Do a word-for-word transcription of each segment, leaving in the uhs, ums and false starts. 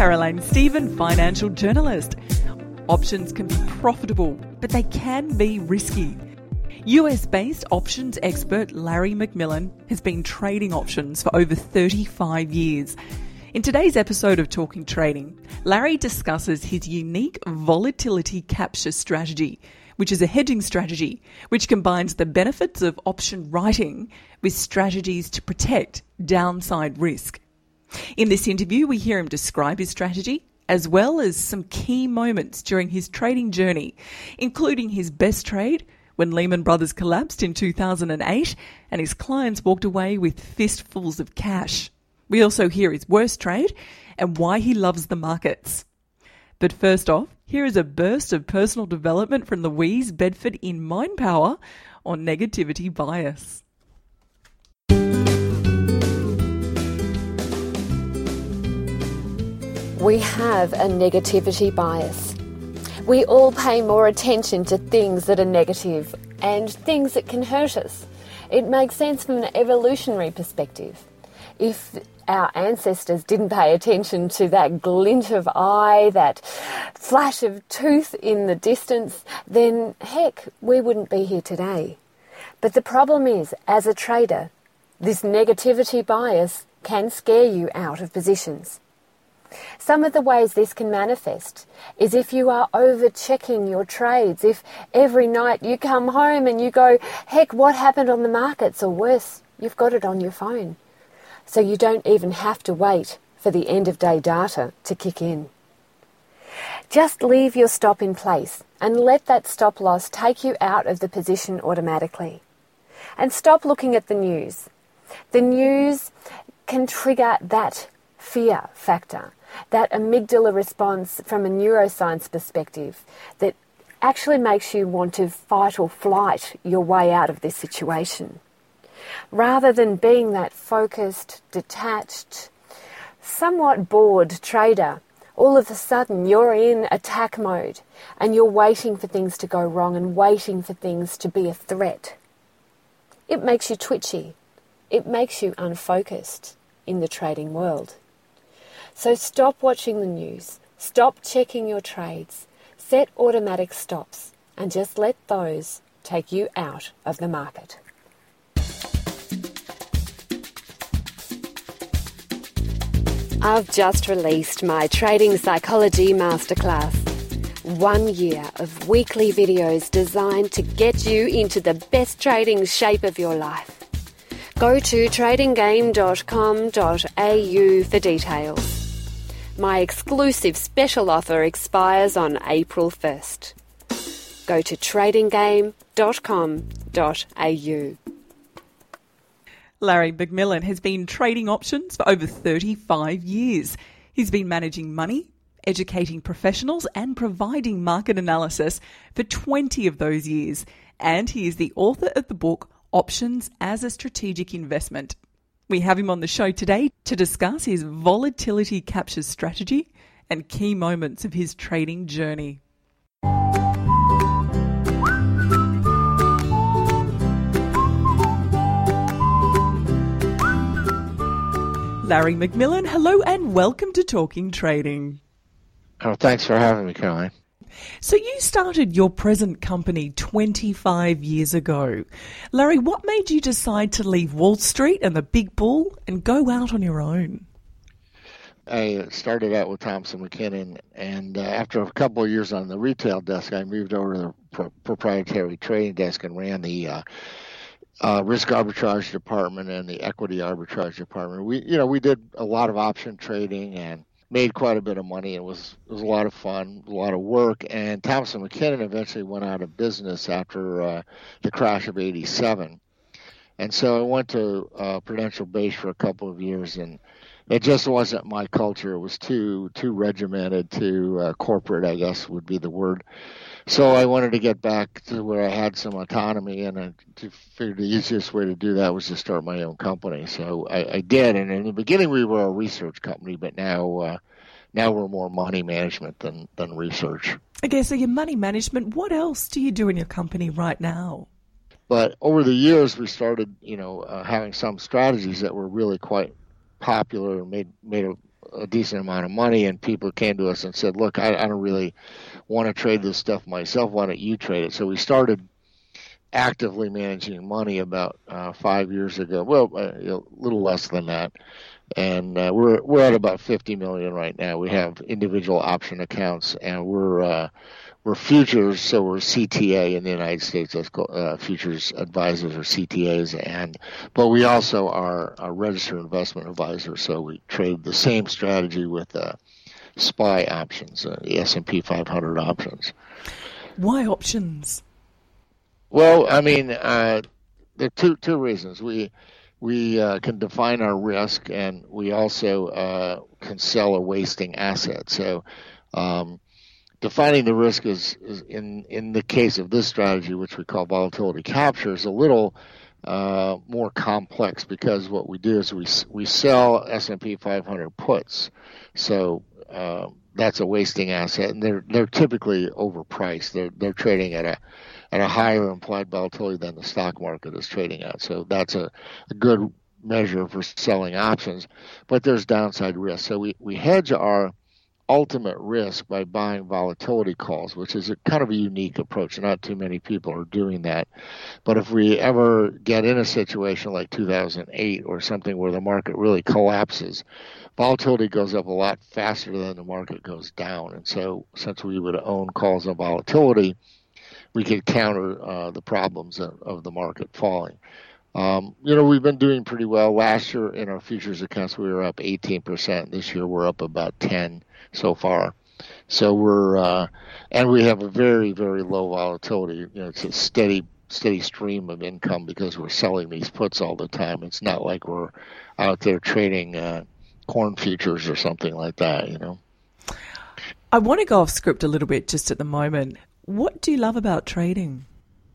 Caroline Stephen, financial journalist. Options can be profitable, but they can be risky. U S-based options expert Larry McMillan has been trading options for over thirty-five years. In today's episode of Talking Trading, Larry discusses his unique volatility capture strategy, which is a hedging strategy which combines the benefits of option writing with strategies to protect downside risk. In this interview, we hear him describe his strategy, as well as some key moments during his trading journey, including his best trade when Lehman Brothers collapsed in two thousand eight and his clients walked away with fistfuls of cash. We also hear his worst trade and why he loves the markets. But first off, here is a burst of personal development from Louise Bedford in Mind Power on negativity bias. We have a negativity bias. We all pay more attention to things that are negative and things that can hurt us. It makes sense from an evolutionary perspective. If our ancestors didn't pay attention to that glint of eye, that flash of tooth in the distance, then heck, we wouldn't be here today. But the problem is, as a trader, this negativity bias can scare you out of positions. Some of the ways this can manifest is if you are over-checking your trades, if every night you come home and you go, heck, what happened on the markets? Or worse, you've got it on your phone. So you don't even have to wait for the end-of-day data to kick in. Just leave your stop in place and let that stop loss take you out of the position automatically. And stop looking at the news. The news can trigger that fear factor, that amygdala response from a neuroscience perspective that actually makes you want to fight or flight your way out of this situation. Rather than being that focused, detached, somewhat bored trader, all of a sudden you're in attack mode and you're waiting for things to go wrong and waiting for things to be a threat. It makes you twitchy. It makes you unfocused in the trading world. So stop watching the news, stop checking your trades, set automatic stops, and just let those take you out of the market. I've just released my Trading Psychology Masterclass. One year of weekly videos designed to get you into the best trading shape of your life. Go to trading game dot com dot a u for details. My exclusive special offer expires on April first. Go to trading game dot com dot a u. Larry McMillan has been trading options for over thirty-five years. He's been managing money, educating professionals and providing market analysis for twenty of those years. And he is the author of the book Options as a Strategic Investment. We have him on the show today to discuss his volatility capture strategy and key moments of his trading journey. Larry McMillan, hello and welcome to Talking Trading. Oh, thanks for having me, Caroline. So you started your present company twenty-five years ago. Larry, what made you decide to leave Wall Street and the big bull and go out on your own? I started out with Thompson McKinnon, and uh, after a couple of years on the retail desk, I moved over to the pro- proprietary trading desk and ran the uh, uh, risk arbitrage department and the equity arbitrage department. We, you know, we did a lot of option trading and made quite a bit of money. It was it was a lot of fun, a lot of work. And Thompson McKinnon eventually went out of business after uh, the crash of eighty-seven. And so I went to uh, Prudential Base for a couple of years, and it just wasn't my culture. It was too too regimented, too uh, corporate, I guess would be the word. So I wanted to get back to where I had some autonomy, and I figured the easiest way to do that was to start my own company. So I, I did, and in the beginning we were a research company, but now uh, now we're more money management than, than research. Okay, so your money management, what else do you do in your company right now? But over the years, we started, you know, uh, having some strategies that were really quite popular and made made a, a decent amount of money, and people came to us and said, look, I, I don't really want to trade this stuff myself. Why don't you trade it? So we started actively managing money about uh, five years ago. Well, uh, you know, a little less than that. And uh, we're we're at about fifty million right now. We have individual option accounts, and we're uh, we're futures, so we're C T A in the United States. That's called uh, futures advisors or C T As, and but we also are a registered investment advisor. So we trade the same strategy with uh, S P Y options, uh, the S and P five hundred options. Why options? Well, I mean, uh, there are two two reasons. We we uh, can define our risk, and we also uh, can sell a wasting asset. So um, defining the risk is, is in in the case of this strategy, which we call volatility capture, is a little uh, more complex, because what we do is we we sell S and P five hundred puts. So uh, that's a wasting asset, and they're they're typically overpriced. They're they're trading at a at a higher implied volatility than the stock market is trading at. So that's a, a good measure for selling options, but there's downside risk. So we, we hedge our ultimate risk by buying volatility calls, which is a kind of a unique approach. Not too many people are doing that. But if we ever get in a situation like two thousand eight or something where the market really collapses, volatility goes up a lot faster than the market goes down. And so since we would own calls on volatility, we could counter uh, the problems of, of the market falling. Um, you know, we've been doing pretty well. Last year in our futures accounts, we were up eighteen percent. This year we're up about ten so far. So we're, uh, and we have a very, very low volatility. You know, it's a steady, steady stream of income because we're selling these puts all the time. It's not like we're out there trading uh, corn futures or something like that, you know. I want to go off script a little bit just at the moment. What do you love about trading?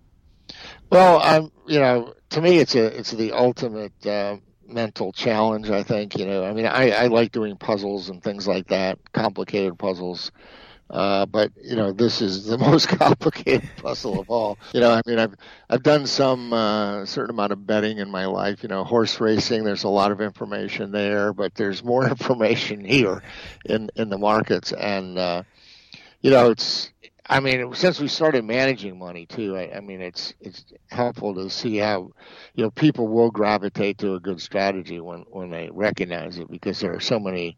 Well, I'm, you know, to me, it's a, it's the ultimate uh, mental challenge. I think, you know, I mean, I, I like doing puzzles and things like that, complicated puzzles. Uh, but you know, this is the most complicated puzzle of all. You know, I mean, I've I've done some uh, certain amount of betting in my life. You know, horse racing. There's a lot of information there, but there's more information here in in the markets, and uh, you know, it's. I mean, since we started managing money too, I, I mean, it's it's helpful to see how, you know, people will gravitate to a good strategy when, when they recognize it, because there are so many,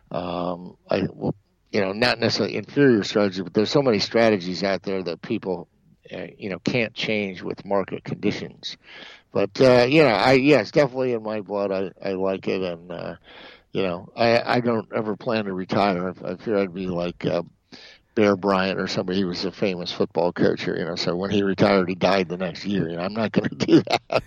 um, I, well, you know, not necessarily inferior strategies, but there's so many strategies out there that people, uh, you know, can't change with market conditions. But uh, you know, I yeah, it's definitely in my blood. I, I like it, and uh, you know, I I don't ever plan to retire. I, I fear I'd be like. Uh, Bear Bryant or somebody. He was a famous football coach here, you know, so when he retired, he died the next year. You know, I'm not going to do that.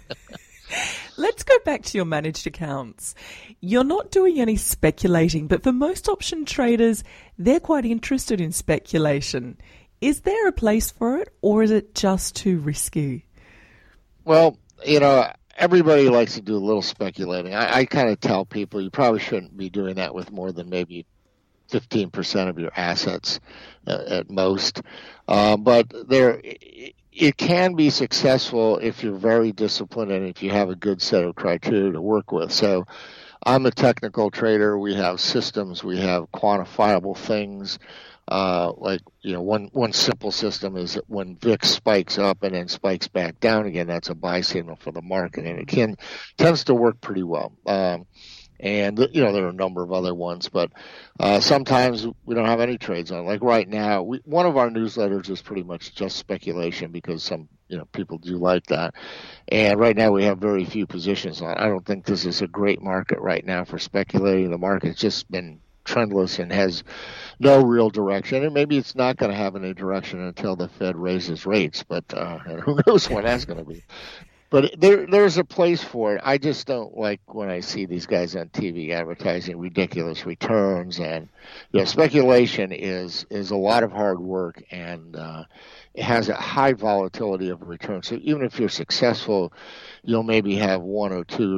Let's go back to your managed accounts. You're not doing any speculating, but for most option traders, they're quite interested in speculation. Is there a place for it, or is it just too risky? Well, you know, everybody likes to do a little speculating. I, I kind of tell people you probably shouldn't be doing that with more than maybe fifteen percent of your assets uh, at most. Uh, but there, it can be successful if you're very disciplined and if you have a good set of criteria to work with. So I'm a technical trader. We have systems. We have quantifiable things. Uh, like, you know, one, one simple system is that when V I X spikes up and then spikes back down again, that's a buy signal for the market. And it can tends to work pretty well. Um, And, you know, there are a number of other ones, but uh, sometimes we don't have any trades on. Like right now, we, one of our newsletters is pretty much just speculation because some, you know, people do like that. And right now we have very few positions on. I don't think this is a great market right now for speculating. The market's just been trendless and has no real direction. And maybe it's not going to have any direction until the Fed raises rates, but uh, and who knows when that's going to be. But there, there's a place for it. I just don't like when I see these guys on T V advertising ridiculous returns, and you know, speculation is is a lot of hard work, and uh, it has a high volatility of return. So even if you're successful, you'll maybe have one or two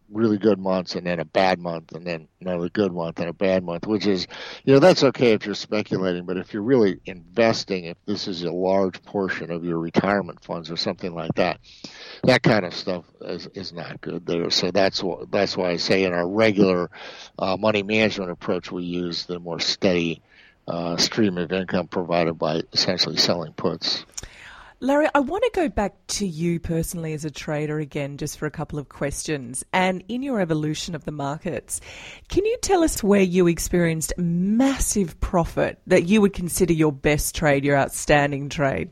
really good months and then a bad month and then another good month and a bad month, which is, you know, that's okay if you're speculating, but if you're really investing, if this is a large portion of your retirement funds or something like that, that kind of stuff is, is not good there. So that's what, that's why I say in our regular uh, money management approach, we use the more steady uh, stream of income provided by essentially selling puts. Larry, I want to go back to you personally as a trader again, just for a couple of questions. And in your evolution of the markets, can you tell us where you experienced massive profit that you would consider your best trade, your outstanding trade?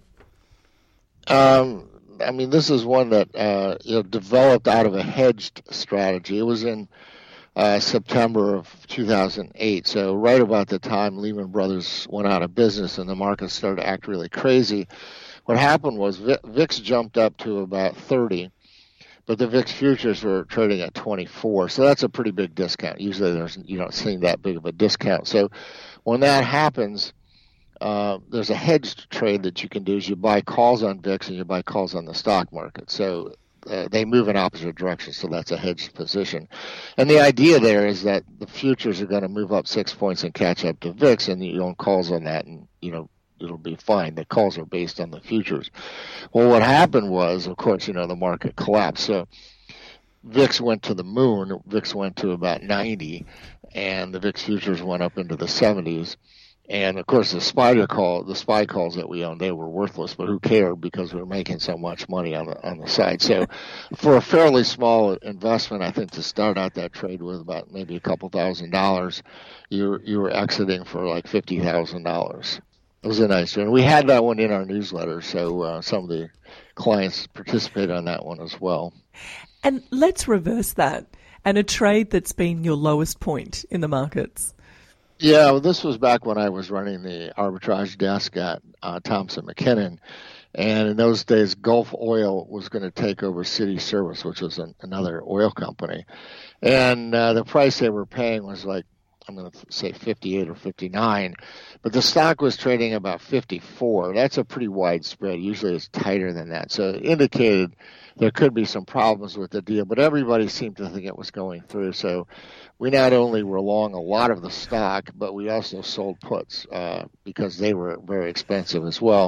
Um, I mean, this is one that uh, you know developed out of a hedged strategy. It was in uh, September of two thousand eight, so right about the time Lehman Brothers went out of business and the market started to act really crazy. What happened was V I X jumped up to about thirty, but the V I X futures were trading at twenty-four, so that's a pretty big discount. Usually there's, you don't see that big of a discount. So when that happens, uh, there's a hedged trade that you can do is you buy calls on V I X and you buy calls on the stock market. So uh, they move in opposite directions, so that's a hedged position. And the idea there is that the futures are going to move up six points and catch up to V I X, and you own calls on that, and you know, it'll be fine. The calls are based on the futures. Well, what happened was, of course, you know, the market collapsed. So V I X went to the moon. V I X went to about ninety, and the V I X futures went up into the seventies. And of course, the spider call, the spy calls that we owned, they were worthless. But who cared, because we were making so much money on the on the side. So, for a fairly small investment, I think to start out that trade with about maybe a couple thousand dollars, you you were exiting for like fifty thousand dollars. It was a nice trade. We had that one in our newsletter, so uh, some of the clients participated on that one as well. And let's reverse that. And a trade that's been your lowest point in the markets. Yeah, well, this was back when I was running the arbitrage desk at uh, Thompson McKinnon. And in those days, Gulf Oil was going to take over City Service, which was an, another oil company. And uh, the price they were paying was like, I'm going to say fifty-eight or fifty-nine, but the stock was trading about fifty-four. That's a pretty wide spread. Usually it's tighter than that. So it indicated there could be some problems with the deal, but everybody seemed to think it was going through. So we not only were long a lot of the stock, but we also sold puts uh, because they were very expensive as well.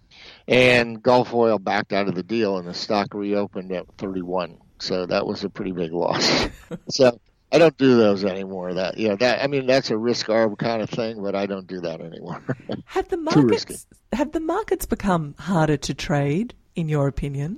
And Gulf Oil backed out of the deal, and the stock reopened at thirty-one. So that was a pretty big loss. So I don't do those anymore. That you know that I mean that's a risk arb kind of thing, but I don't do that anymore. Have the markets have the markets become harder to trade, in your opinion?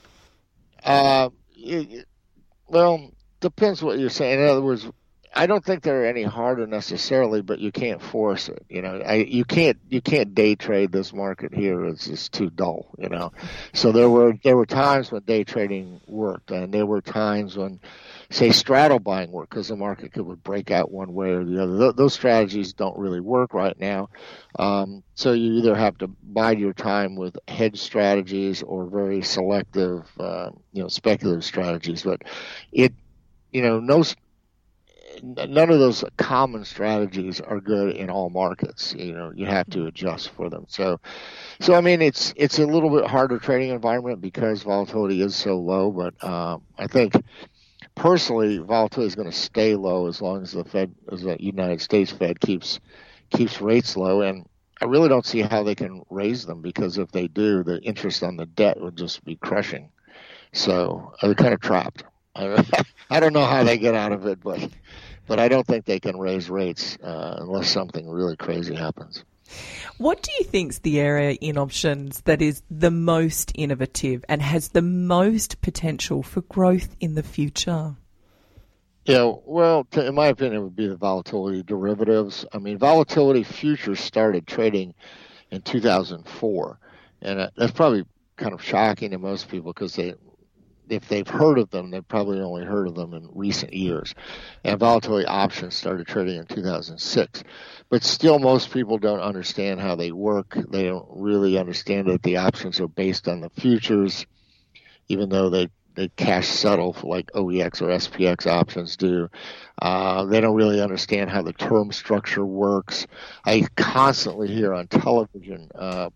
Uh, it, well, depends what you're saying. In other words, I don't think they're any harder necessarily, but you can't force it. You know, I, you can't you can't day trade this market here. It's just too dull. You know, so there were there were times when day trading worked, and there were times when, say, straddle buying worked because the market could would break out one way or the other. Th- those strategies don't really work right now. Um, so you either have to bide your time with hedge strategies or very selective, uh, you know, speculative strategies. But it, you know, no. None of those common strategies are good in all markets. You know, you have to adjust for them. So, so I mean, it's it's a little bit harder trading environment because volatility is so low. But um, I think personally, volatility is going to stay low as long as the Fed, as the United States Fed keeps keeps rates low. And I really don't see how they can raise them, because if they do, the interest on the debt would just be crushing. So they're kind of trapped. I don't know how they get out of it, but but I don't think they can raise rates uh, unless something really crazy happens. What do you think's the area in options that is the most innovative and has the most potential for growth in the future? Yeah, well, to, in my opinion, it would be the volatility derivatives. I mean, volatility futures started trading in two thousand four, and uh, that's probably kind of shocking to most people because they. If they've heard of them, they've probably only heard of them in recent years. And volatility options started trading in two thousand six. But still, most people don't understand how they work. They don't really understand that the options are based on the futures, even though they, they cash settle for like O E X or S P X options do. Uh, they don't really understand how the term structure works. I constantly hear on television uh,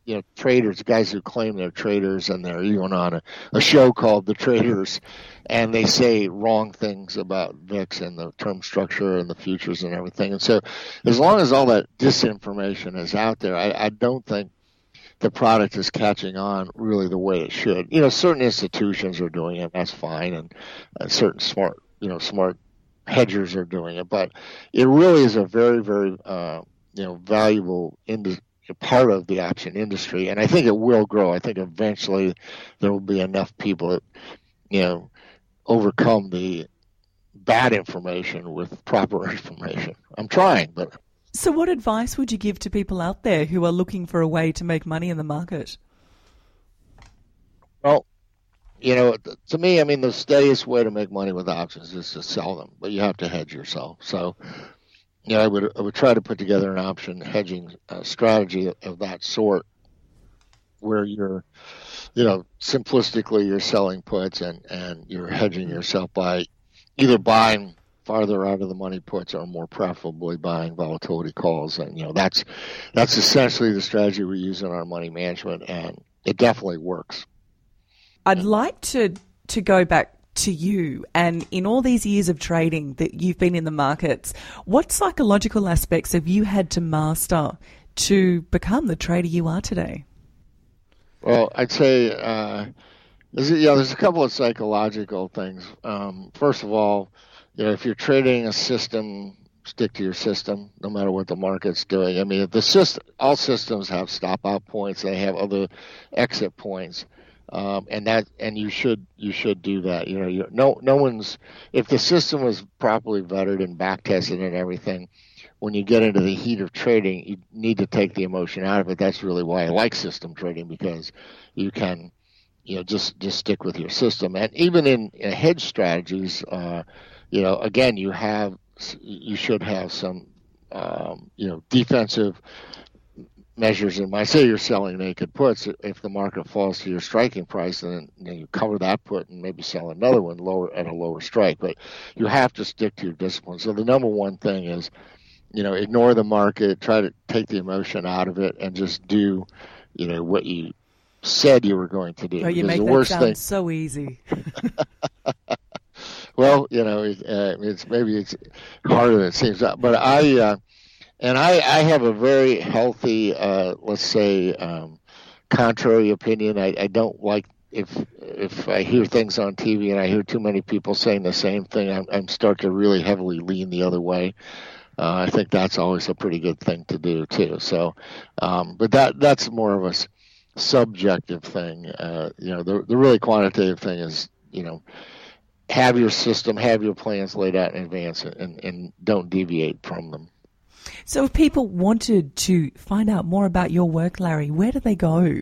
you know, traders, guys who claim they're traders, and they're even on a, a show called The Traders, and they say wrong things about V I X and the term structure and the futures and everything. And so as long as all that disinformation is out there, I, I don't think the product is catching on really the way it should. You know, certain institutions are doing it, that's fine, and, and certain smart, you know, smart hedgers are doing it, but it really is a very, very, uh, you know, valuable industry, part of the option industry, and I think it will grow. I think eventually there will be enough people that, you know, overcome the bad information with proper information. I'm trying, but... So what advice would you give to people out there who are looking for a way to make money in the market? Well, you know, to me, I mean, the steadiest way to make money with options is to sell them, but you have to hedge yourself. So, you know, I would I would try to put together an option hedging uh, strategy of that sort, where you're, you know, simplistically you're selling puts and, and you're hedging yourself by either buying farther out of the money puts or more preferably buying volatility calls. And, you know, that's that's essentially the strategy we use in our money management, and it definitely works. I'd like to to go back to you, and in all these years of trading that you've been in the markets, what psychological aspects have you had to master to become the trader you are today? Well, I'd say uh, there's, yeah, there's a couple of psychological things. Um, first of all, you know, if you're trading a system, stick to your system, no matter what the market's doing. I mean, if the system, all systems have stop-out points, they have other exit points. Um, and that, and you should, you should do that. You know, you, no, no one's, if the system was properly vetted and back tested and everything, when you get into the heat of trading, you need to take the emotion out of it. That's really why I like system trading, because you can, you know, just, just stick with your system. And even in, in hedge strategies, uh, you know, again, you have, you should have some, um, you know, defensive measures. And when I say you're selling naked puts, if the market falls to your striking price, then, then you cover that put and maybe sell another one lower at a lower strike. But you have to stick to your discipline. So the number one thing is, you know, ignore the market, try to take the emotion out of it, and just do, you know, what you said you were going to do. Oh, you because make the that worst sound thing, so easy. Well, you know, uh, it's maybe it's harder than it seems. But I, uh, and I, I have a very healthy, uh, let's say, um, contrary opinion. I, I don't like if if I hear things on T V and I hear too many people saying the same thing, I'm, I'm start to really heavily lean the other way. Uh, I think that's always a pretty good thing to do too. So, um, but that that's more of a s- subjective thing. Uh, you know, the the really quantitative thing is, you know, have your system, have your plans laid out in advance, and, and don't deviate from them. So if people wanted to find out more about your work, Larry, where do they go?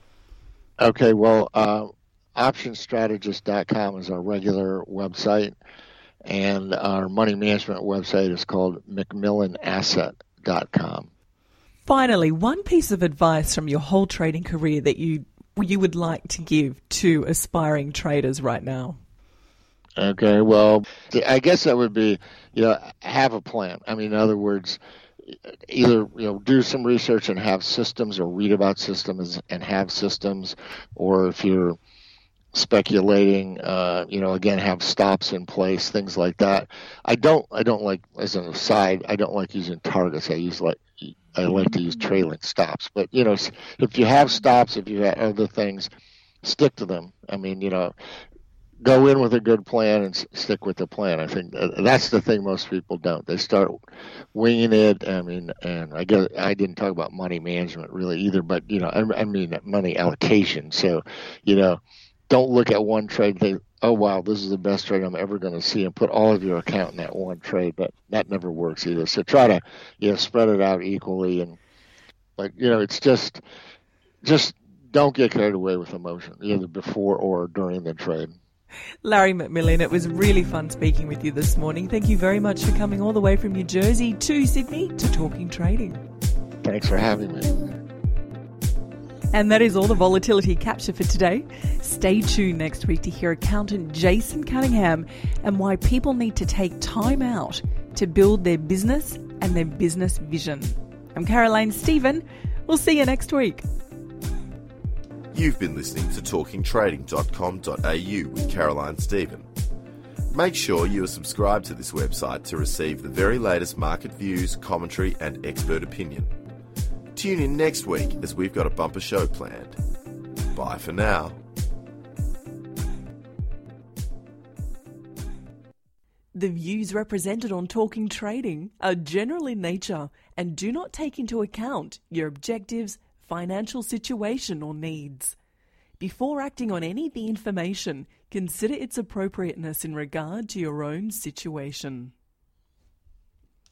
Okay, well, uh, option strategist dot com is our regular website, and our money management website is called Macmillan Asset dot com. Finally, one piece of advice from your whole trading career that you you would like to give to aspiring traders right now. Okay, well, I guess that would be, you know, have a plan. I mean, in other words, either, you know, do some research and have systems, or read about systems and have systems, or if you're speculating, uh, you know, again, have stops in place, things like that. I don't, I don't like, as an aside, I don't like using targets. I use like, I like to use trailing stops. But, you know, if you have stops, if you have other things, stick to them. I mean, you know, go in with a good plan and stick with the plan. I think that's the thing most people don't. They start winging it. I mean, and I guess I didn't talk about money management really either, but, you know, I, I mean money allocation. So, you know, don't look at one trade and think, oh, wow, this is the best trade I'm ever going to see, and put all of your account in that one trade. But that never works either. So try to, you know, spread it out equally. And, but, you know, it's just, just don't get carried away with emotion, either before or during the trade. Larry McMillan, it was really fun speaking with you this morning. Thank you very much for coming all the way from New Jersey to Sydney to Talking Trading. Thanks for having me. And that is all the volatility capture for today. Stay tuned next week to hear accountant Jason Cunningham and why people need to take time out to build their business and their business vision. I'm Caroline Stephen. We'll see you next week. You've been listening to talking trading dot com dot a u with Caroline Stephen. Make sure you are subscribed to this website to receive the very latest market views, commentary and expert opinion. Tune in next week as we've got a bumper show planned. Bye for now. The views represented on Talking Trading are general in nature and do not take into account your objectives, financial situation or needs. Before acting on any of the information, consider its appropriateness in regard to your own situation.